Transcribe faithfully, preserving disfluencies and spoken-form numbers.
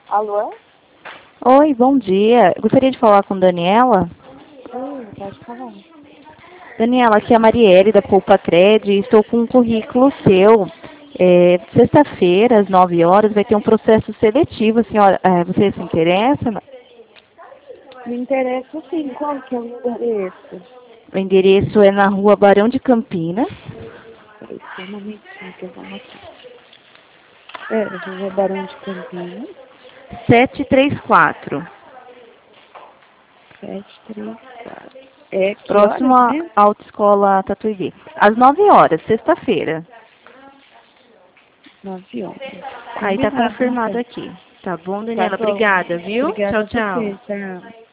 Alô? Oi, bom dia. Gostaria de falar com Daniela. Oi, pode falar. Daniela, aqui é a Marielle da Poupa Cred. Estou com um currículo seu. É, Sexta-feira, às nove horas, vai ter um processo seletivo. Senhora, é, você se interessa? Me interessa sim, qual que é o endereço? O endereço é na rua Barão de Campinas, Peraí, só um momentinho que eu vou anotar. É, Rua Barão de Campinas, setecentos e trinta e quatro. sete três quatro. É, que Próximo horas à mesmo? Autoescola Tatuí. Às nove horas, sexta-feira. Nove horas. Aí tá Combinado, confirmado então. aqui. Tá bom, Tá Daniela? bom. Obrigada, viu? Obrigada Tchau, a tchau. você, tchau.